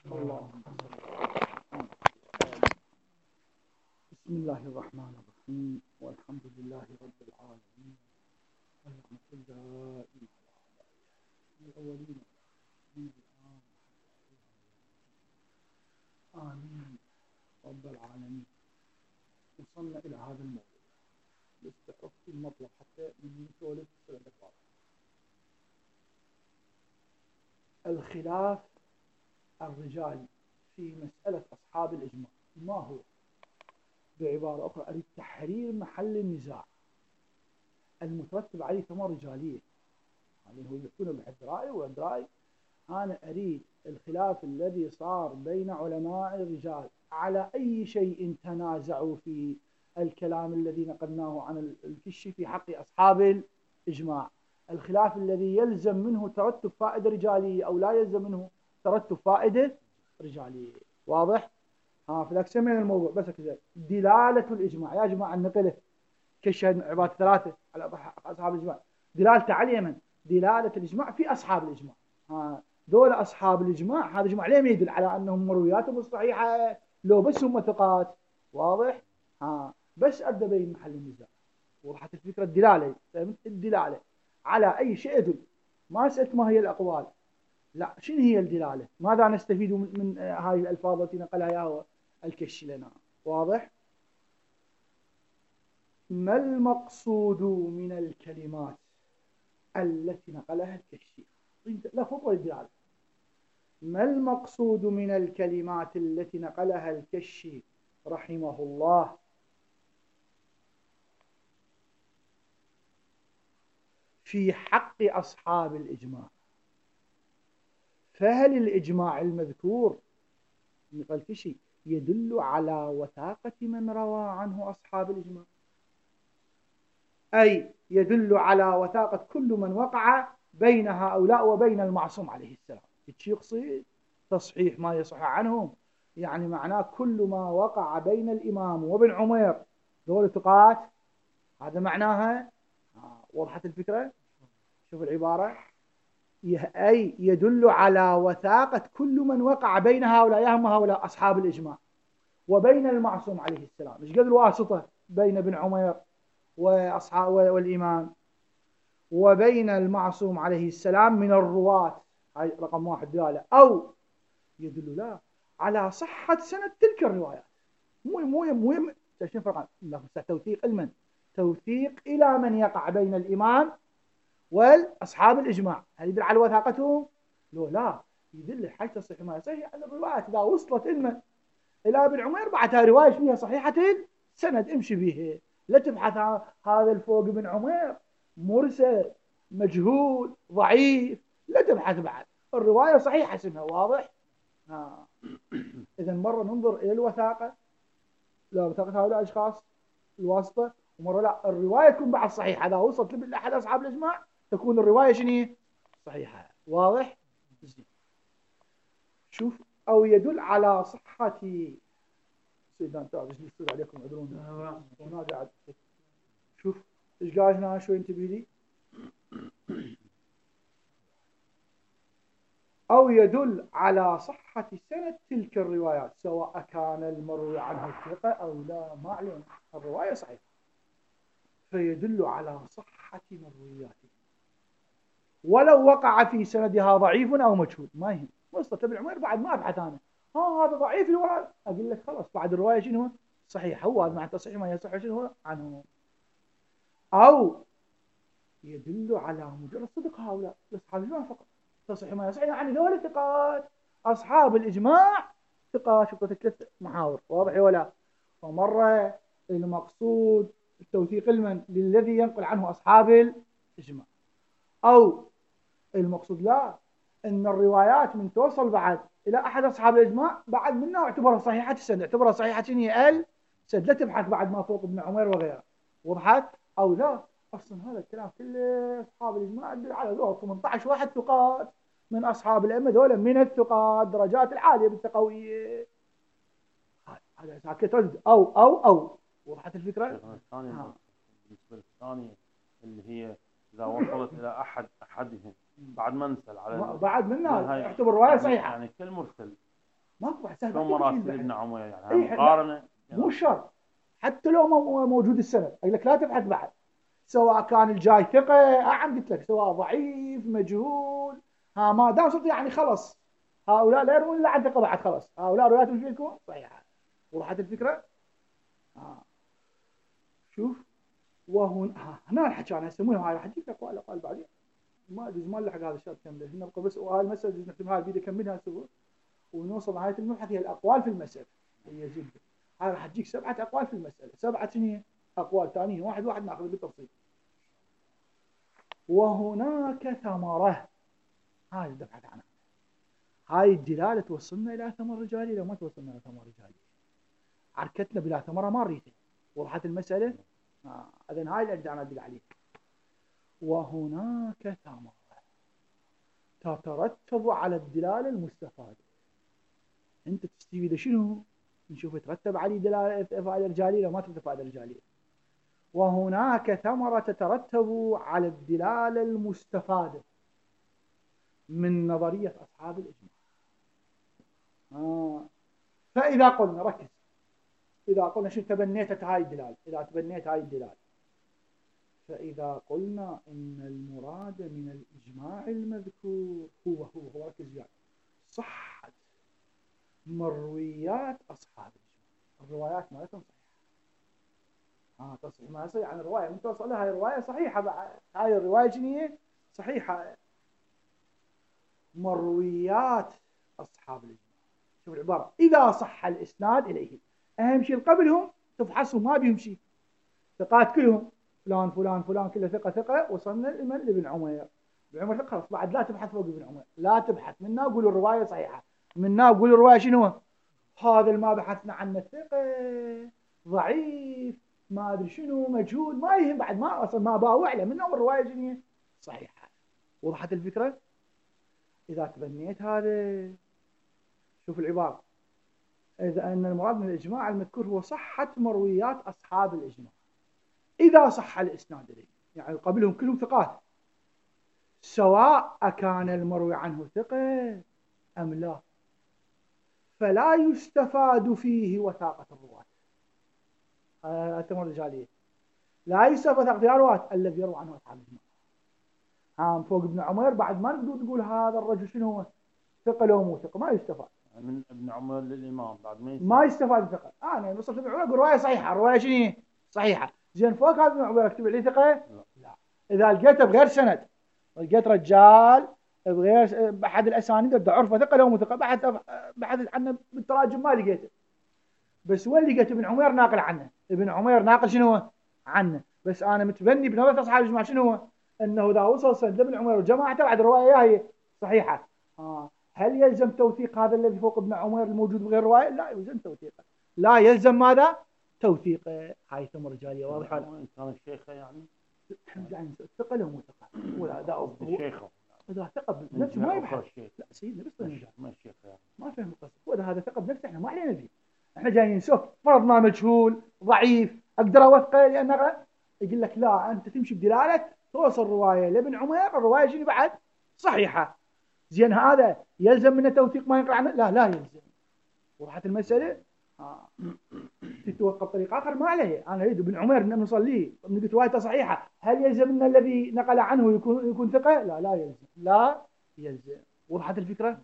اللهم بسم الله الرحمن الرحيم والحمد لله رب العالمين والرحمة الدائمة على الأولين والآخرين آمين رب العالمين. وصلنا إلى هذا الموضوع باستحق المطلب حتى من نسولف الخلاف الرجالي في مسألة أصحاب الإجماع ما هو؟ بعبارة أخرى أريد تحرير محل النزاع المترتب عليه ثمار رجالية، يعني هو يحكون بحد رأي وعند رأي. أنا أريد الخلاف الذي صار بين علماء الرجال على أي شيء تنازعوا في الكلام الذي نقلناه عن الكشي في حق أصحاب الإجماع، الخلاف الذي يلزم منه ترتب فائدة رجالية أو لا يلزم منه ترتب فائدة رجالية. واضح؟ فلك سمعنا الموضوع بس كذا. دلالة الإجماع يا جماعة النقله كشهد عبارة ثلاثة على أصحاب الإجماع، دلالته على من؟ دلالة الإجماع في أصحاب الإجماع. دول أصحاب الإجماع، هذا الإجماع ليه ما يدل على أنهم مروياتهم الصحيحة لو بس هم ثقات. واضح؟ بس أدى بين محل النزاع. وضحت الفكرة. الدلالة الدلالة على أي شيء يدل، ما سألت ما هي الأقوال، لا شنو هي الدلالة، ماذا نستفيد من هذه الألفاظ التي نقلها يا الكشي لنا. واضح؟ ما المقصود من الكلمات التي نقلها الكشي؟ لا فضل الدلالة. ما المقصود من الكلمات التي نقلها الكشي رحمه الله في حق أصحاب الإجماع؟ فهل الإجماع المذكور نقل الكشي يدل على وثاقة من روى عنه أصحاب الإجماع، أي يدل على وثاقة كل من وقع بين هؤلاء وبين المعصوم عليه السلام؟ يقصد تصحيح ما يصح عنهم، يعني معناه كل ما وقع بين الإمام وابن عمر دول ثقات، هذا معناها. وضحت الفكرة؟ شوف العبارة، أي يدل على وثاقة كل من وقع بين هؤلاء، هم هؤلاء أصحاب الإجماع، وبين المعصوم عليه السلام. إيش قد الواسطة بين ابن عمر وأصحاب والإمام وبين المعصوم عليه السلام من الرواة؟ هاي رقم واحد دلالة. أو يدل لا على صحة سند تلك الروايات. مو شنو فرق؟ توثيق المن، توثيق إلى من يقع بين الإمام والأصحاب الإجماع، هل يدل على وثاقتهم؟ لا يدل حتى تصح ما يصح على الروايات إذا وصلت المن إلى ابن عمر بعدها رواية فيها صحيحة السند امشي بها، لا تبحث هذا الفوق ابن عمر مرسل مجهول ضعيف، لا تبحث بعد، الرواية صحيحة اسمها. واضح؟ إذا مرة ننظر إلى الوثاقة، لا وثاقة هؤلاء الأشخاص الواسطة، ومرة لا الرواية تكون بعد صحيحة، إذا وصلت لأحد أصحاب الإجماع تكون الرواية شنو؟ صحيحة. واضح؟ شوف، أو يدل على صحة سيدنا انت يصير عليكم عذرون هنا قاعد. شوف ايش قال هنا، شوي انتبه لي. أو يدل على صحة سند تلك الروايات سواء كان المروي عنه ثقة أو لا، ما علينا، الرواية صحيحة، فيدل على صحة مروياته ولو وقع في سندها ضعيف أو مجهول، ما يهم. وصلت ابن عمر بعد ما أبحث أنا هذا ضعيف الرواية، أقول لك خلاص بعد الرواية شنو صحيح، هو هذا مع تصحيح ما يصح شنو عنه. أو يدل على مجرد صدق هؤلاء أصحاب الإجماع فقط، تصح ما يصح يعني ذول ثقات، أصحاب الإجماع ثقات. شفت ثلاث محاور، واضح ولا؟ فمرة المقصود التوثيق المن للذي ينقل عنه أصحاب الإجماع، أو المقصود لا أن الروايات من توصل بعد إلى أحد أصحاب الإجماع بعد منه اعتبرها صحيحة السند، اعتبرها صحيحة السند، لا تبحث بعد ما فوق ابن عمر وغيره. وضحت؟ أو لا أصلا هذا الكلام كله أصحاب الإجماع يدل على ذول 18 واحد ثقات من أصحاب الأئمة، ذولا من الثقات درجات العالية بالتقوية. هذا ساكت رد. أو وضحت الفكرة؟ الثانية بالنسبة للثانية اللي هي إذا وصلت إلى أحدهم بعد ما نسأل على بعد منها اعتبر رواية صحيحة، يعني كالمرسل ماكو بعد سهل شلون مراسل ابن عمر يعني إيه مقارنه؟ مو شرط، حتى لو ما موجود السند اقول لك لا تبحث بعد، سواء كان الجاي ثقه عم قلت لك، سواء ضعيف مجهول، ما دام صرت يعني خلص هؤلاء لا يروون الا عن ثقه بعد، خلاص هؤلاء رواياتهم فيكم صحيحه. وضحت الفكره؟ شوف، وهنا هنا الحكي انا اسمونها هاي راح اجيب لك اقوال بعدين، ما ادري ما لحق هذا الشاب كمله هنا بقى، بس وهاي المساله نختم هاي الفيديو كملها سوا ونوصل نهايه المبحث. هي الاقوال في المساله هي جدا، هاي راح تجيك 7 اقوال في المساله، 7 شنو اقوال ثانيين، واحد واحد ناخذ بالتفصيل. وهناك ثمره، هاي نبحث عنها، هاي الدلاله توصلنا الى ثمر رجالي لو ما توصلنا الى ثمر رجالي، عركتنا بلا ثمره ما نريدها. وضحت المساله؟ اذن هاي اللي انا ادل عليه. وهناك ثمره تترتب على الدلاله المستفاده. انت تستفيد شنو؟ نشوف يترتب عليه دلاله فائده رجاليه لو ما ترتب فائده رجاليه. وهناك ثمره تترتب على الدلاله المستفاده من نظريه اصحاب الاجماع. فاذا قلنا ركز، اذا قلنا شو تبنيت هاي الدلاله، اذا تبنيت هاي الدلاله، فإذا قلنا إن المراد من الإجماع المذكور هو ركز يعني صحة مرويات أصحاب الإجماع، الروايات مالتهم صحيحة. تصحيح ما يصير عن الرواية من توصل لها، هاي الرواية صحيحة بعد، هاي الرواية شنو صحيحة. مرويات أصحاب الإجماع، شوف العبارة، إذا صح الإسناد إليه، أهم شيء قبلهم تفحصهم ما بيهم شيء، ثقات كلهم فلان فلان فلان كله ثقة ثقة، وصلنا لابن عمير، ابن عمر ثقة، خلاص بعد لا تبحث فوق ابن عمر، لا تبحث منا قولوا الرواية صحيحة، منا قولوا الرواية شنو هذا ما بحثنا عنه، ثقة ضعيف ما ادري شنو مجهول، ما يهم بعد، ما اصلا ما باوع له منهم الرواية شنو صحيحة. وضحت الفكرة؟ اذا تبنيت هذا، شوف العبارة، اذا ان المراد من الاجماع المذكور هو صحة مرويات اصحاب الاجماع، إذا صح الإسناد إليه، يعني قبلهم كلهم ثقات، سواء كان المروي عنه ثقة أم لا، فلا يستفاد فيه وثاقة الرواة. التمر الرجالية لا يستفاد وثاقة الرواة الذي يروى عنه أصحاب الإجماع. فوق ابن عمر بعد ما نقدر تقول هذا الرجل شنو هو ثقة لو مو ثقة، ما يستفاد من ابن عمر للإمام بعد ما يستفاد ثقة. أنا وصلت ابن عمر أقول رواية صحيحة، الرواية شنو صحيحة، زين فوق هذا ابن عمر اكتب عليه ثقة؟ لا. إذا لقيته بغير سند، لقيت رجال بغير بأحد الأسانيد بدي عرفه ثقة لو مو ثقة، بحث عنه بالتراجم ما لقيته، بس وين لقيت ابن عمير ناقل عنه، ابن عمير ناقل شنو عنه، بس أنا متبني بنظرة أصحاب الإجماع شنو أنه إذا وصل سند ابن عمير وجماعته بعد الرواية هي صحيحة. هل يلزم توثيق هذا الذي فوق ابن عمير الموجود بغير رواية؟ لا يلزم توثيقه، لا يلزم ماذا؟ توثيقه. هاي ثم رجالية واضحة؟ كان الشيخ يعني ثقة لو مو ثقة، ولا ده الشيخ إذا ثقة بنفسه ما يبحث، لا سيدنا بس ما الشيخ يعني ما فهم القصة، وإذا هذا ثقة بنفسه احنا ما علينا فيه، احنا جايين نشوف فرضنا مجهول ضعيف اقدر اوثقه لانه يقول لك لا انت تمشي بدلاله توصل روايه لابن عمير، الروايه شنو بعد صحيحه، زين هذا يلزم منه توثيق ما ينقل عنه؟ لا يلزم. وضحت المساله؟ تتوقف طريق اخر ما عليه، انا اريد ابن عمير نوصل ليه، قلت روايته صحيحه، هل يلزم ان الذي نقل عنه يكون ثقه؟ لا يلزم، لا يلزم. وضحت الفكره؟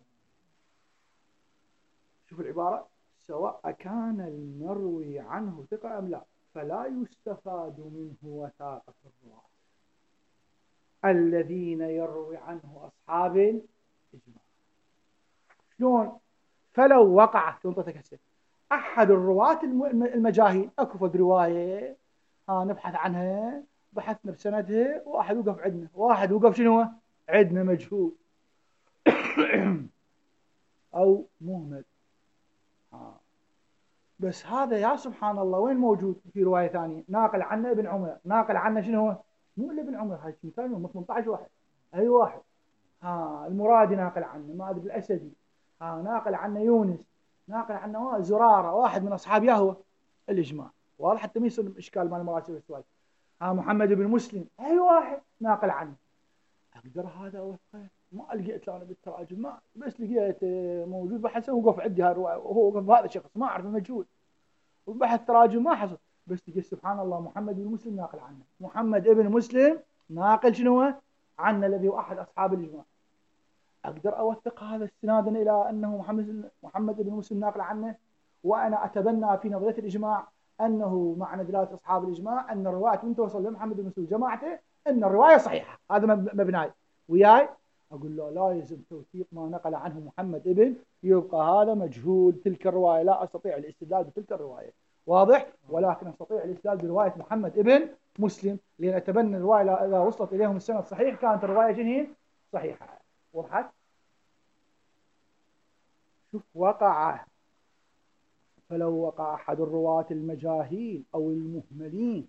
شوف العباره، سواء كان المروي عنه ثقة أم لا، فلا يستفاد منه وثاقة الرواة الذين يروي عنه أصحاب الإجماع. شلون؟ فلو وقع أحد الرواة المجاهيل، أكو فد رواية نبحث عنها، بحثنا بسندها، واحد وقف عندنا، واحد وقف شنو عندنا مجهول أو مهمل، بس هذا يا سبحان الله وين موجود في رواية ثانية ناقل عنه ابن عمر، ناقل عنه شنو هو؟ مو الا ابن عمر، هاي مثال من 18 واحد، اي واحد المرادي ناقل عنه، ما ادري الاسدي ناقل عنه، يونس ناقل عنه، زرارة واحد من اصحاب يهوه الاجماع، واضح حتى ما يصير اشكال مال مراتب السؤال. محمد بن مسلم اي واحد ناقل عنه، اقدر هذا اوثقه؟ ما لقيت انا بالتراجم، ما بس لقيت موجود بحث، وقف عندي هالروايه وهو وقف هذا الشخص ما اعرفه مجهول، وبحث تراجم ما حصل، بس لقيت سبحان الله محمد بن مسلم ناقل عنه، محمد ابن مسلم ناقل شنو هو؟ عنه، الذي هو احد اصحاب الاجماع. اقدر اوثق هذا استنادا الى انه محمد بن مسلم ناقل عنه، وانا اتبنى في نظريه الاجماع انه معنى دلاله اصحاب الاجماع ان الروايه من توصل لمحمد بن مسلم جماعته ان الروايه صحيحه، هذا مبناي وياي. اقول له لا يلزم توثيق ما نقل عنه محمد ابن، يبقى هذا مجهول، تلك الروايه لا استطيع الاستدلال بتلك الروايه، واضح؟ ولكن استطيع الاستدلال بروايه محمد ابن مسلم، لان اتبنى الروايه اذا وصلت اليهم السند صحيح كانت الروايه جنين صحيحه. وضحت؟ شوف، وقع، فلو وقع أحد الرواة المجاهيل أو المهملين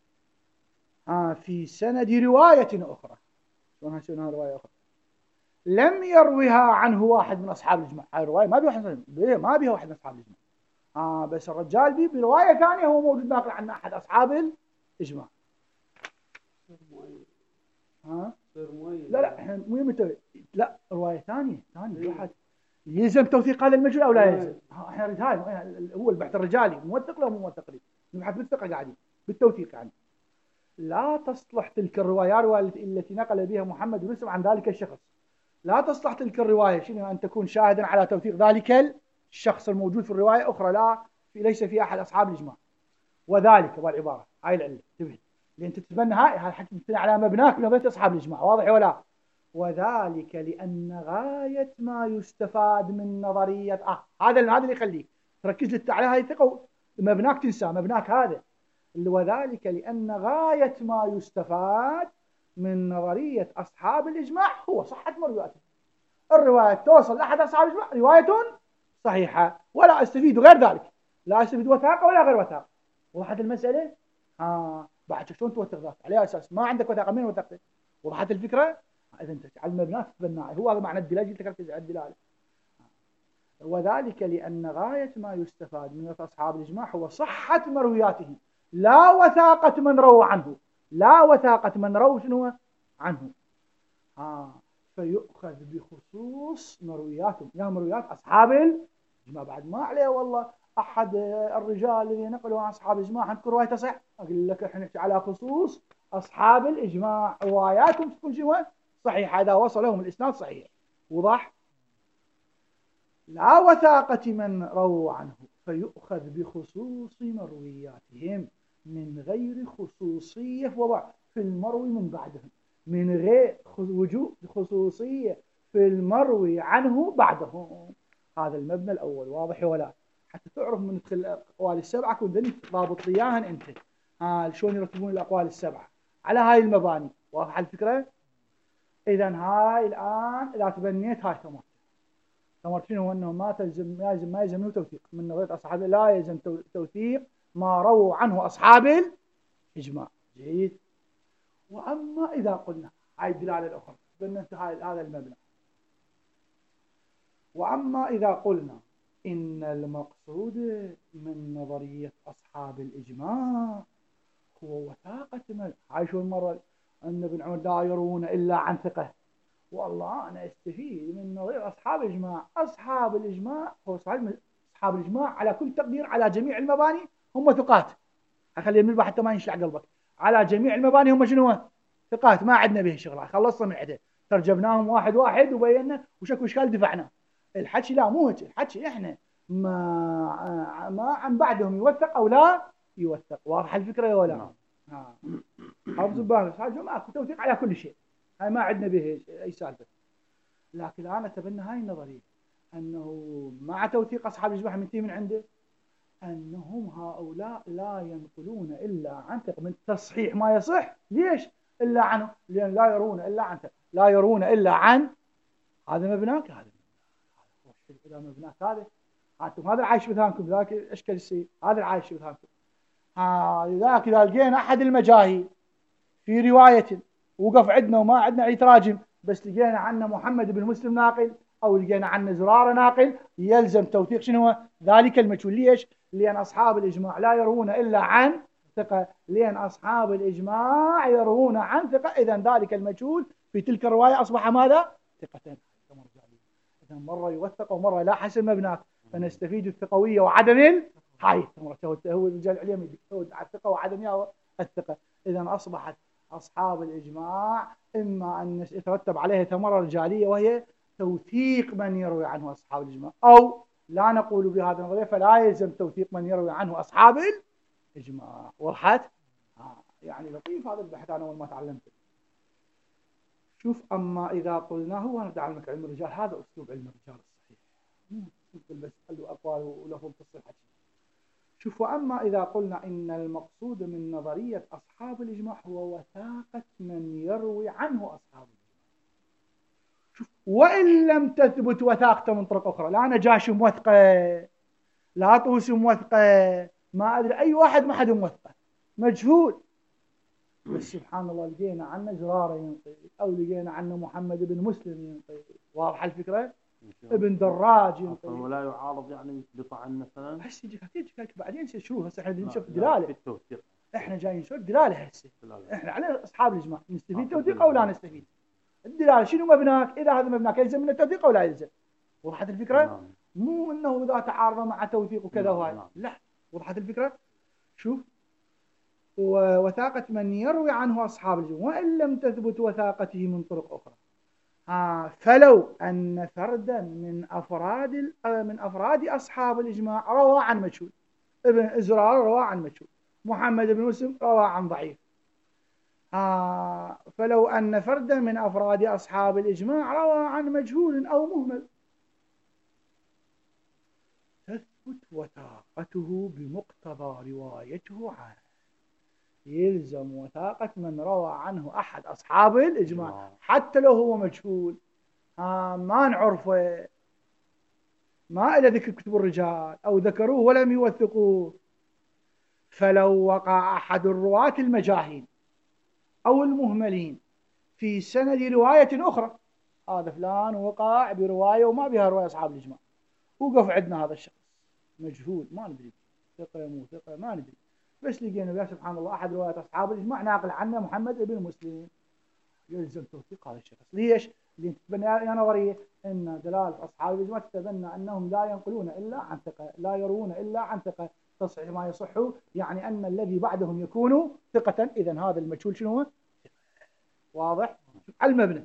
في سند رواية أخرى، شلونها رواية أخرى لم يروها عنه واحد من أصحاب الإجماع، هاي الرواية ما بيها واحد من أصحاب الإجماع، بس الرجال دي برواية ثانية هو موجود ناقل عن أحد أصحاب الإجماع. لا احنا لا رواية ثانية واحد يلزم توثيق هذا المجهول او لا يلزم؟ احنا هاي هو البحث الرجالي، موثق له مو موثق لي، نبحث بالثقه قاعدين بالتوثيق يعني. لا تصلح تلك الروايه التي نقل بها محمد بن مسلم عن ذلك الشخص، لا تصلح تلك الروايه شنو ان تكون شاهدا على توثيق ذلك الشخص الموجود في الروايه اخرى، ليس في احد اصحاب الاجماع. وذلك والعباره هاي العله تبهد، لان تتبنى هاي الحكي على مبناك نظريه اصحاب الاجماع، واضح ولا؟ وذلك لأن غاية ما يستفاد من نظرية هذا اللي يخليك تركز لك على هذه الثقة، مبناك تنسى مبناك هذا. وذلك لأن غاية ما يستفاد من نظرية أصحاب الإجماع هو صحة مروياته. الرواية توصل لأحد أصحاب الإجماع رواية صحيحة، ولا أستفيد غير ذلك، لا أستفيد وثاقة ولا غير وثاقة. وضحت المسألة؟ بعد شلون توثق ذاك؟ على أساس ما عندك وثاقة، من وثقته؟ وضحت الفكرة؟ إذا أنت على المبنى تتبناه، هو هذا معنى الدلالة، تركز على الدلالة. وذلك لأن غاية ما يستفاد من أصحاب الإجماع هو صحة مروياته، لا وثاقة من روى عنه، لا وثاقة من روى شنو عنه. فيؤخذ بخصوص مروياتهم، يا مرويات أصحاب الإجماع. بعد ما عليه والله أحد الرجال اللي نقلوا عن أصحاب الإجماع عندكم رواية تصح، أقول لك إحنا نحكي على خصوص أصحاب الإجماع، رواياتهم تكون شنو صحيح، إذا وصل لهم الإسناد صحيح. وضح؟ لا وثاقة من رووا عنه، فيؤخذ بخصوص مروياتهم من غير خصوصية وضع في المروي من بعدهم، من غير وجود خصوصية في المروي عنه بعدهم. هذا المبنى الأول، واضح ولا؟ حتى تعرف من ندخل الأقوال السبعة كنت ضابط لياهن أنت. شلون يرتبون الأقوال السبعة على هاي المباني، واضح الفكرة؟ إذا هاي الآن إذا تبنيت هاي ثمرت شنو؟ أنه ما يلزم له توثيق من نظرية أصحاب، لا يلزم توثيق ما رووا عنه أصحاب الإجماع. جيد. وأما إذا قلنا هاي الدلالة الأخرى تبنت هذا المبنى، وأما إذا قلنا إن المقصود من نظرية أصحاب الإجماع هو وثاقة هاي شو المرة أن ابن عمر لا يرون إلا عن ثقة، والله أنا استفيد من نظرية أصحاب الإجماع. أصحاب الإجماع هو أصحاب الإجماع على كل تقدير على جميع المباني هم ثقات، أخلي من حتى ما ينشلع قلبك، على جميع المباني هم شنو؟ ثقات، ما عندنا به شغله، خلصنا من عده، ترجمناهم واحد واحد وبينا وشكو إشكال دفعنا. الحكي لا مو هيك، الحكي إحنا ما عن بعدهم يوثق أو لا يوثق. واضح الفكرة ولا؟ حافظوا بالك، هذا ماكو توثيق على كل شيء، هاي ما عندنا به أي سالفة. لكن أنا أتبنى هاي النظرية أنه مع توثيق أصحاب الإجماع من عنده أنهم هؤلاء لا ينقلون إلا عن ثقة، من تصحيح ما يصح. ليش؟ إلا عنه، لأن لا يرون إلا عن ثقة، لا يرون إلا عن هذا مبناك، هذا مبناك هذا أنتم هذا العايش بذهنكم، ذاك أشكال السيء، هذا العايش بذهنكم. لذلك إذا لقينا أحد المجاهيل في رواية وقف عندنا وما عندنا أي تراجم، بس لقينا عنا محمد بن مسلم ناقل أو لقينا عنا زرارة ناقل، يلزم توثيق شنو ذلك المجهول. ليش؟ لأن أصحاب الإجماع لا يروون إلا عن ثقة، لأن أصحاب الإجماع يروون عن ثقة، إذن ذلك المجهول في تلك الرواية أصبح ماذا؟ ثقة رجالية. إذا مرة يوثق ومرة لا حسب مبناك، فنستفيد الثقوية وعدم هاي هو الرجال العليا يعتمد على الثقة وعدم الثقة. إذا أصبحت أصحاب الإجماع إما أن يترتب عليها ثمرة رجالية وهي توثيق من يروي عنه أصحاب الإجماع، أو لا نقول بهذا النظرية فلا يلزم توثيق من يروي عنه أصحاب الإجماع. وضحت؟ يعني لطيف هذا البحث أنا أول ما تعلمته. شوف، أما إذا قلنا هو أنا علمك علم الرجال، هذا أسلوب علم الرجال الصحيح، مو بس خلوا أقوال ولفظ الصحة. شوف، وأما إذا قلنا إن المقصود من نظرية أصحاب الإجماع هو وثاقة من يروي عنه أصحاب الإجماع. شوف، وإن لم تثبت وثاقته من طرق أخرى، لا نجاشي موثقة، لا طوسي موثقة، ما أدري أي واحد ما حد موثقة، مجهول، بس سبحان الله لقينا عنه زرارة ينطي، أو لقينا عنه محمد بن مسلم ينطي. واضحة الفكرة؟ ابن دراج ينطي، ولا يعارض يعني بطعن مثلا. هسه يجيك بعدين شروح. هسه احنا نشوف دلاله، احنا جايين نشوف دلاله هسه. احنا على اصحاب الاجماع نستفيد توثيق او لا نستفيد؟ الدلاله شنو مبناك؟ اذا هذا مبناك يلزم من التوثيق او لا يلزم؟ وضحت الفكره؟ مو انه اذا تعارض مع توثيق وكذا وهاي، لا. وضحت الفكره؟ شوف، ووثاقة من يروي عنه أصحاب الإجماع وإن لم تثبت وثاقته من طرق أخرى. فلو أن فردا من أفراد أصحاب الإجماع روى عن مجهول، ابن إزرار روى عن مجهول، محمد بن مسلم روى عن ضعيف، فلو أن فردا من أفراد أصحاب الإجماع روى عن مجهول أو مهمل، تثبت وثاقته بمقتضى روايته عنه. يلزم وثاقة من روى عنه أحد أصحاب الإجماع حتى لو هو مجهول، ما نعرفه، ما إلى ذكر كتب الرجال أو ذكروه ولم يوثقوه. فلو وقع أحد الرواة المجاهيل أو المهملين في سند رواية أخرى، هذا فلان وقع برواية وما بها رواية أصحاب الإجماع، وقف عندنا هذا الشخص مجهول، ما ندري ثقة مو ثقة ما ندري، بس لقينا بها سبحان الله أحد رواية أصحاب الإجماع ناقل عنه محمد بن مسلم، يلزم توثيق هذا الشخص. ليش؟ لأن تتبنى يا نظرية أن دلالة أصحاب الإجماع تتبنى أنهم لا ينقلون إلا عن ثقة، لا يروون إلا عن ثقة، تصحيح ما يصح، يعني أن الذي بعدهم يكون ثقة. إذن هذا المجهول شنو هو؟ واضح؟ على المبنى.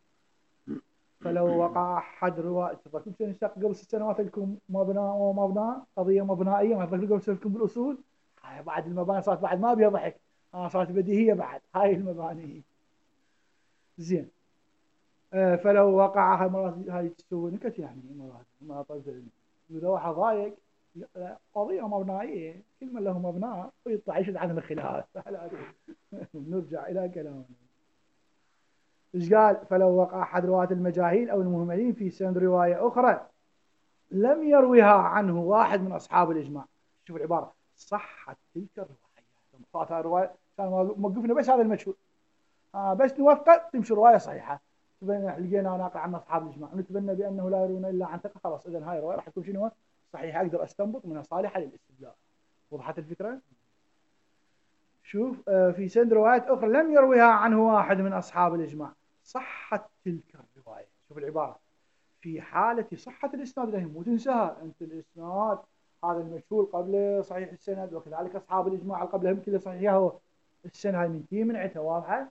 فلو وقع أحد رواة، كنت نشتاق قبل 6 سنوات لكم مبنى ومبنى، قضية مبنائية ما قبل لكم بالأصول، هاي بعد المباني صارت بعد ما بيها ضحك، صارت بديهية بعد هاي المباني. زين، فلو وقع هاي تسوي نكت يعني ما طلب إذا واحد ضايق قضية مبنائية، كل من له مبنى ويطلع يشد عن الخلاف. نرجع إلى كلامنا. إيش قال؟ فلو وقع أحد رواة المجاهيل أو المهملين في سند رواية أخرى لم يرويها عنه واحد من أصحاب الإجماع، شوف العبارة، صحت تلك الرواية. فاتها رواية كان موقفنا بس هذا المشهور، بس نوثق تمشي رواية صحيحة، لقينا ناقل عن أصحاب الإجماع نتبنى بأنه لا يرون إلا عن ثقة، خلاص إذن هاي الرواية راح تكون شنو؟ صحيحة، أقدر أستنبط منها صالحة للاستدلال. وضحت الفكرة؟ شوف، في سند روايات أخرى لم يرويها عنه واحد من أصحاب الإجماع، صحت تلك الرواية. شوف العبارة، في حالة صحة الإسناد له، مو تنساها أنت الإسناد هذا المشهور قبل صحيح السند، وكذلك أصحاب الإجماع قبلهم كله صحيحة، هو السند هاي من كي من عتها. واضحة؟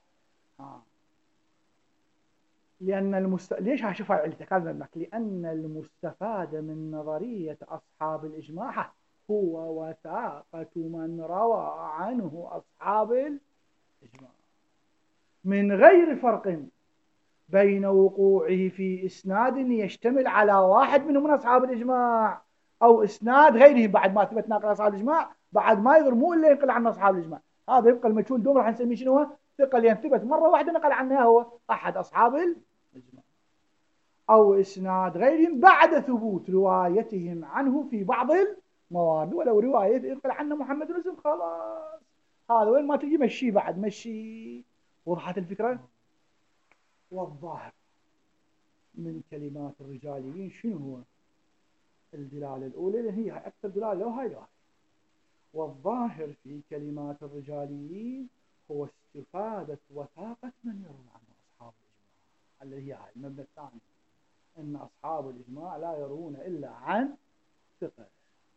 لأن ليش هشوفها علتك هذا المك؟ لأن المستفاد من نظرية أصحاب الإجماع هو وثاقة من روى عنه أصحاب الإجماع، من غير فرق بين وقوعه في إسناد يشتمل على واحد منهم من أصحاب الإجماع أو إسناد غيره بعد ما ثبت ناقل أصحاب الإجماع، بعد ما يقدر مو اللي ينقل عن أصحاب الإجماع، هذا يبقى المجهول دوم راح نسميه شنو هو؟ ثقة، لأن ثبت مرة واحدة نقل عنها هو أحد أصحاب الإجماع، أو إسناد غيرهم بعد ثبوت روايتهم عنه في بعض المواد، ولو رواية ينقل عنه محمد بن مسلم خلاص هذا وين ما تجي مشي بعد مشي. وضحت الفكرة؟ والظاهر من كلمات الرجاليين شنو هو؟ الدلالة الأولى اللي هي أكثر دلالة لو هاي لوحدها. والظاهر في كلمات الرجاليين هو استفادة وثاقة من يروي عنه أصحاب الإجماع. الذي هي هاي المبنى الثاني، أن أصحاب الإجماع لا يروون إلا عن ثقة.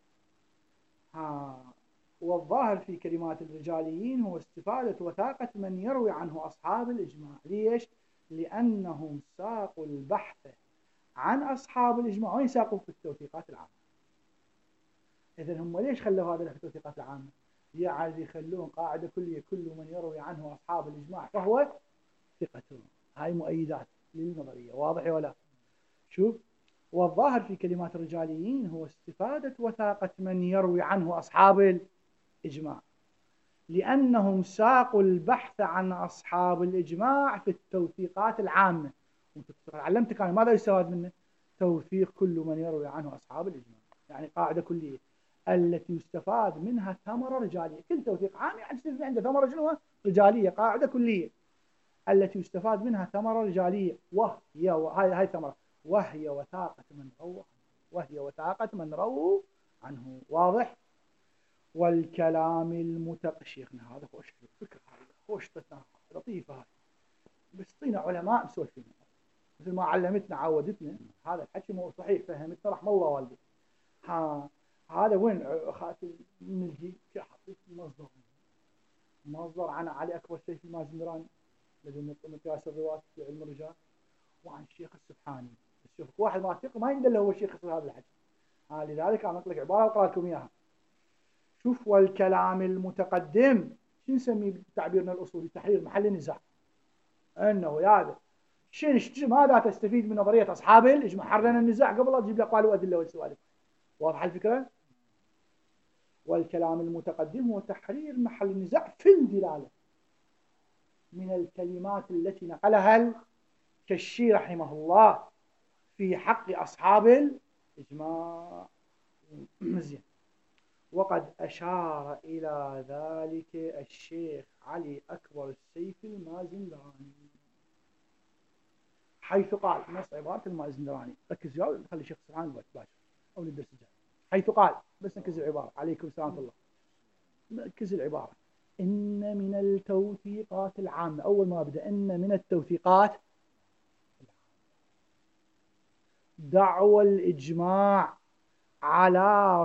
والظاهر في كلمات الرجاليين هو استفادة وثاقة من يروي عنه أصحاب الإجماع. ليش؟ لأنهم ساقوا البحث عن أصحاب الإجماع. وين ساقوا؟ في التوثيقات العامة. إذن هم ليش خلوا هذا في التوثيقات العامة؟ يعني يخلون قاعدة كلية: كل من يروي عنه أصحاب الإجماع فهو ثقة. هاي مؤيدات للنظرية. واضح ولا؟ شوف، والظاهر في كلمات الرجاليين هو استفادة وثاقة من يروي عنه أصحاب الإجماع، لأنهم ساقوا البحث عن أصحاب الإجماع في التوثيقات العامة. علمتك أنا ماذا يستفاد منه؟ توثيق كل من يروي عنه أصحاب الإجماع، يعني قاعدة كلية التي يستفاد منها ثمرة رجالية. كل توثيق عام يعني عنده ثمرة شنو؟ رجالية. قاعدة كلية التي يستفاد منها ثمرة رجالية، وهي هاي ثمرة، وهي وثاقة من روى، وهي وثاقة من روى عنه. واضح؟ والكلام شيخنا هذا خوش فكرة، خوش لطيفة هاي، بس طينا علماء مسولفين مثل ما علمتنا عودتنا. هذا الحكي مو صحيح، فهمتنا رحم الله والدي. هذا وين خاتم نلقي؟ حطيت مصدر عن علي أكبر سيف المازندراني الذي مقياس الرواة في علم الرجال، وعن الشيخ السبحاني. شوف واحد ما ثقة ما يندل هو الشيخ هذا الحكي. لذلك أنا أطلق عبارة وأقرأ لكم إياها. شوف، والكلام المتقدم شو نسميه بتعبيرنا الأصولي؟ تحرير محل النزاع. أنه هذا ماذا تستفيد من نظرية أصحاب الإجماع؟ حررنا النزاع قبل لا تجيب لك أقوال وأدلة والسوالف. واضحة الفكرة؟ والكلام المتقدم هو تحرير محل النزاع في الدلالة من الكلمات التي نقلها الكشي رحمه الله في حق أصحاب الإجماع. زين. وقد أشار إلى ذلك الشيخ علي أكبر السيف المازندراني، حيث قال، نص عبارة المازندراني، ركز جاوب خلي الشيخ سبحان باشر أو للدرس الجاي. حيث قال، بس نكز العبارة، عليكم السلام الله، نكز العبارة: إن من التوثيقات العامة. أول ما بدأ إن من التوثيقات دعوى الإجماع على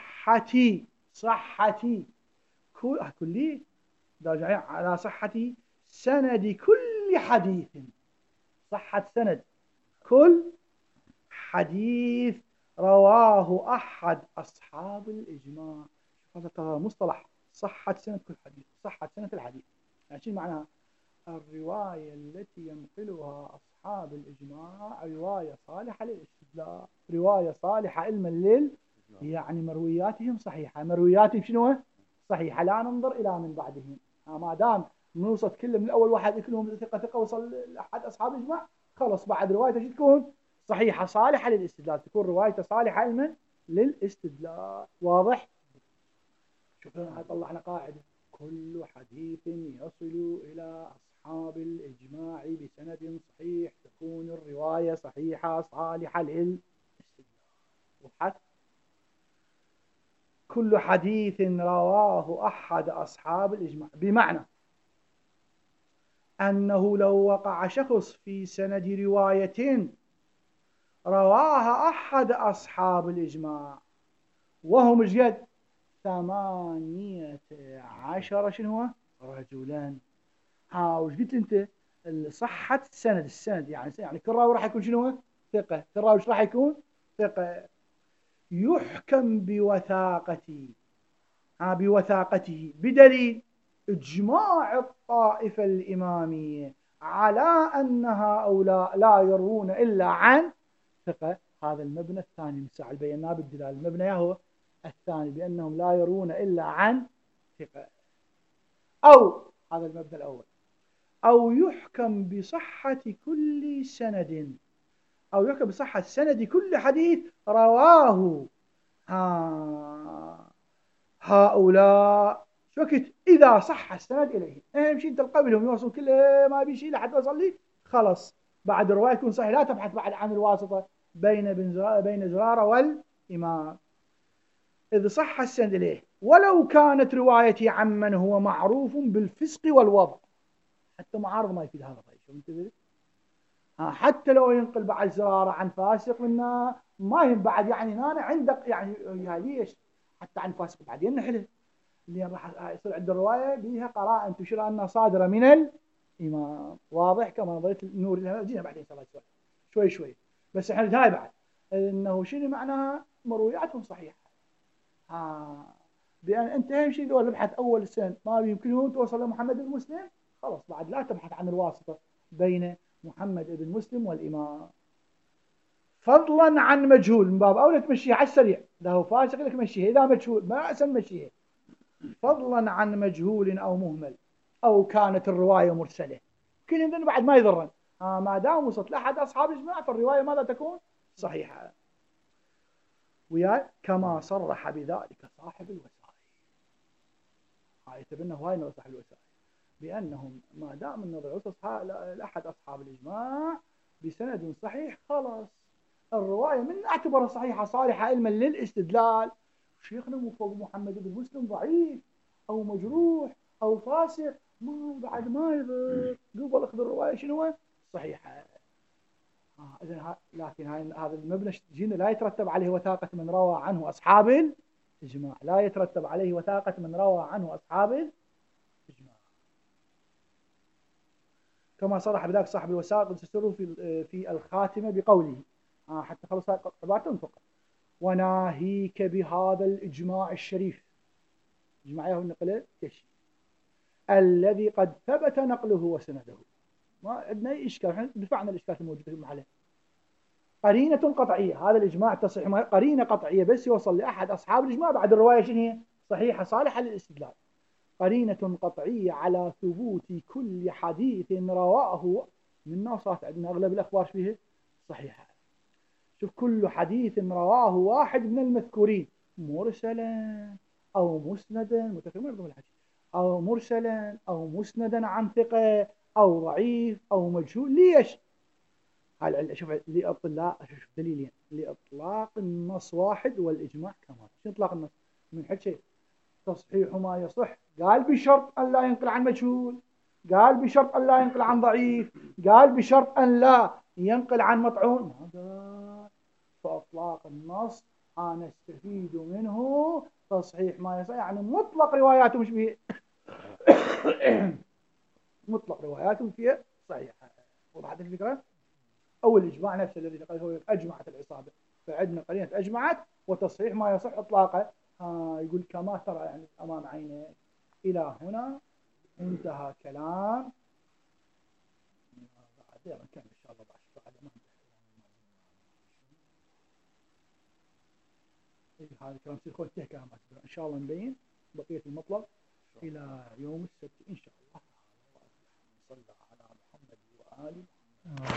صحة كل على صحة سند كل حديث، صحة سند كل حديث رواه أحد أصحاب الإجماع. هذا مصطلح صحة سند كل حديث، صحة سند الحديث. يعني شو معناها؟ الرواية التي ينقلها أصحاب الإجماع رواية صالحة للاستدلال، رواية صالحة علما يعني مروياتهم صحيحة. مروياتهم شنو؟ صحيحة، لا ننظر إلى من بعدهم. ما دام نوصل كل من الأول واحد كلهم ثقة وصل أحد أصحاب الإجماع، خلص بعد روايته تكون صحيحة صالحة للاستدلال، تكون روايته صالحة علما للاستدلال. واضح؟ شوف طلعنا قاعدة: كل حديث يصل إلى أصحاب الإجماع بسند صحيح تكون الرواية صحيحة صالحة للاستدلال. وضحت؟ كل حديث رواه أحد أصحاب الإجماع، بمعنى أنه لو وقع شخص في سند رواية رواها أحد أصحاب الإجماع وهم جد 18 شنو هو؟ رجلا. وش قلت انت؟ صحة السند يعني كل راوي راح يكون شنو هو؟ ثقة. كل راوي راح يكون ثقة. يحكم بوثاقته بدليل إجماع الطائفة الإمامية على أن هؤلاء لا يروون إلا عن ثقة. هذا المبنى الثاني من ساعة بيناه بالدلالة. المبنى هو الثاني بأنهم لا يروون إلا عن ثقة. أو هذا المبنى الأول. أو يحكم بصحة كل سند، أو يحكم بصحة سند كل حديث رواه هؤلاء شكت إذا صح السند إليه. أهم شيء تلقى لهم يوصل كل ما بيشي لحد وصل لي خلص. بعد الرواية يكون صحيح، لا تبحث بعد عن الواسطة بين زرارة والإمام. إذا صح السند إليه ولو كانت روايتي عمن هو معروف بالفسق والوضع. حتى معارض ما يفيد هذا. طيب شو انتبه؟ حتى لو ينقل بعد زرارة عن فاسق منا ما يهم بعد، يعني أنا عندك يعني ليش حتى عن فاسق بعدين نحله، اللي راح يصير عند الرواية بها قراءة تشير أنها صادرة من الإمام. واضح كما نظرية النور اللي جينا بعدين إن شاء الله شوي شوي. بس احنا هاي بعد انه شنو معناها مروياتهم صحيحه. بان انت اهم شيء لو نبحث اول سنه ما يمكنهم توصل لمحمد بن مسلم، خلاص بعد لا تبحث عن الواسطه بين محمد بن مسلم والامام. فضلا عن مجهول، من باب اولى تمشيها على السريع، اذا هو فاسق لك مشيها، اذا مجهول ما احسن مشيها. فضلا عن مجهول او مهمل او كانت الروايه مرسله، كل بعد ما يضرن ما دام وصلت لاحد اصحاب الاجماع فالروايه ماذا تكون؟ صحيحه. ويا كما صرح بذلك صاحب الوسائل، هاي تبنى هواي من صاحب الوسائل بانهم ما دام النظر وصل لاحد اصحاب الاجماع بسند صحيح خلاص الروايه من اعتبرها صحيحه صالحه علما للاستدلال. شيخنا مو فوق محمد بن مسلم ضعيف او مجروح او فاسق، ما بعد ما يضر قبل اخذ الروايه شنو صحيحه. إذن لكن هذا المبنى جينا لا يترتب عليه وثاقة من روى عنه أصحاب الإجماع، لا يترتب عليه وثاقة من روى عنه أصحاب الإجماع. كما صرح بذلك صاحب الوثائق تسره في الخاتمة بقوله حتى خلص عبارة فقط: وناهيك بهذا الإجماع الشريف، إجماع له النقل كشي الذي قد ثبت نقله وسنده. ما عندنا أي إشكال، احنا دفعنا الإشكال الموجودة في المحله. قرينة قطعية، هذا الإجماع تصحيح قرينة قطعية بس يوصل لأحد أصحاب الإجماع بعد الرواية شنو هي؟ صحيحة صالحة للاستدلال. قرينة قطعية على ثبوت كل حديث رواه منا، وصارت عندنا أغلب الأخبار فيه صحيحة. شوف كل حديث رواه واحد من المذكورين مرسلا أو مسندا، متكلم أو مرسلا أو مسندا عن ثقة أو ضعيف أو مجهول. ليش؟ شوف لإطلاق، شوف دليلين لإطلاق النص واحد والإجماع كمان. شو إطلاق النص؟ من حد شيء تصحيح ما يصح، قال بشرط أن لا ينقل عن مجهول، قال بشرط أن لا ينقل عن ضعيف، قال بشرط أن لا ينقل عن مطعون. هذا فإطلاق النص نستفيد منه تصحيح ما يصح، يعني مطلق رواياته مش به مطلق رواياته فيها صحيحة. وضحت الفكرة؟ أو الإجماع نفسه الذي قال هو أجمعت العصابة، فعندنا قرينة أجمعت وتصحيح ما يصح إطلاقه. يقول كما ترى يعني أمام عينيك. إلى هنا انتهى كلام. بعدين نكمل إن شاء الله بعد ما هذا كلام سيكون كلامات إن شاء الله نبين بقية المطلب إلى يوم السبت إن شاء الله. صلى على محمد وآله